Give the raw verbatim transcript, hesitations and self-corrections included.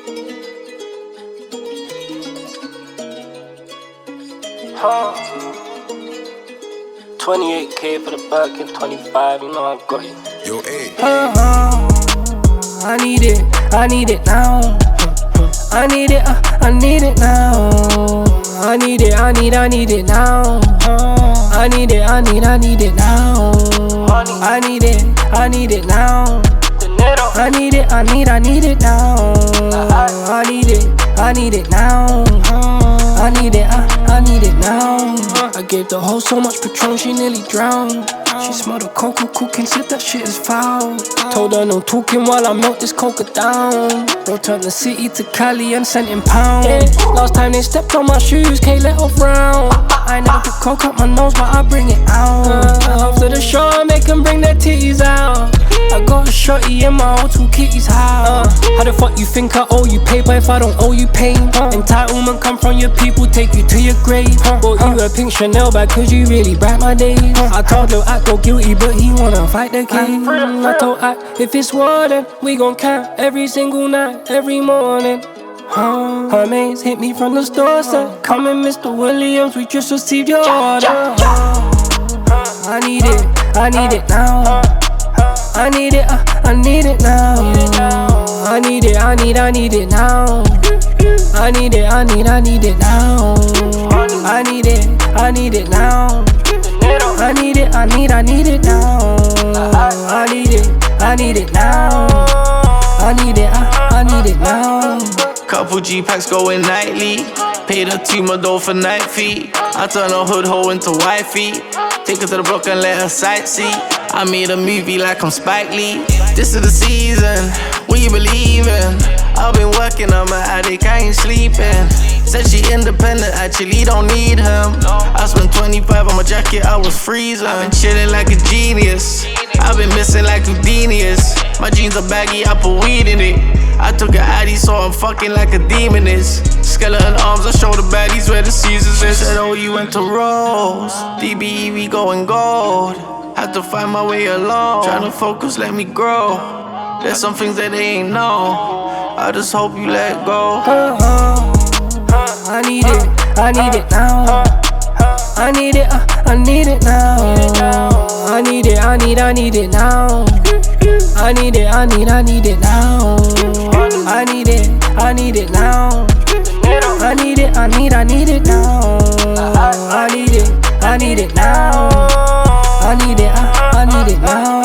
Huh. twenty-eight K for the buck and twenty-five, you know I got it. Yo, hey. Uh-huh. I need it, I need it now. I need it, uh, I need it now. I need it, I need, I need it now. I need it, I need, I need it now. I need it, I need it now. I need it, I need, I need it now. I need it, I need it now. I need it, I, I need it now. I gave the hoe so much Patron, she nearly drowned. She smelled the cocoa cooking, said that shit is foul. Told her no talking while I melt this coca down. Bro turned the city to Cali and sent in pounds. Yeah. Last time they stepped on my shoes, can't let off round. I never put coke up my nose, but I bring it out. Uh, after the show, I make them bring their titties out. I got a shorty in my old two kitties house. Uh, how the fuck you think I owe you paper if I don't owe you pain? Uh, Entitlement come from your people, take you to your grave. Uh, Bought you a pink Chanel bag cause you really bright my days. Uh, I told Lil Act go guilty but he wanna fight the case. I told Act if it's war then we gon' count every single night, every morning. Uh, her mates hit me from the store, said come in Mister Williams, we just received your order. Uh, I need it, I need it now. I need it, uh, I need it now. I need it, I need, I need it now. I need it, I need, I need it now. I need it, I need it now. I need it, I need, I need it now. I need it, I need it now. I need it, I, I need it now. Couple G-packs going nightly. Paid a team a dough for night fee. I turn a hood hoe into wifey. Take her to the block and let her sightsee. I made a movie like I'm Spike Lee. This is the season, we believin'. I've been working, I'm an addict, I ain't sleeping. Said she independent, actually don't need him. I spent twenty-five on my jacket, I was freezing. I've been chillin' like a genius. I've been missing like Houdini. My jeans are baggy, I put weed in it. I took an Addy, so I'm fucking like a demon is. Skeleton arms, I show the baddies where the Caesars is. Said, oh, you went to Rose. D B E, we going gold. Had to find my way alone. Tryna focus, let me grow. There's some things that they ain't know. I just hope you let go. Uh-huh. I need it, I need it now. I need it, uh, I need it now. I need it, I need, I need it now. I need it, I need, I need it now. I need it, I need it now. I need it, I need, I need it now. I need it, I need it now. I need it, I, I need it now.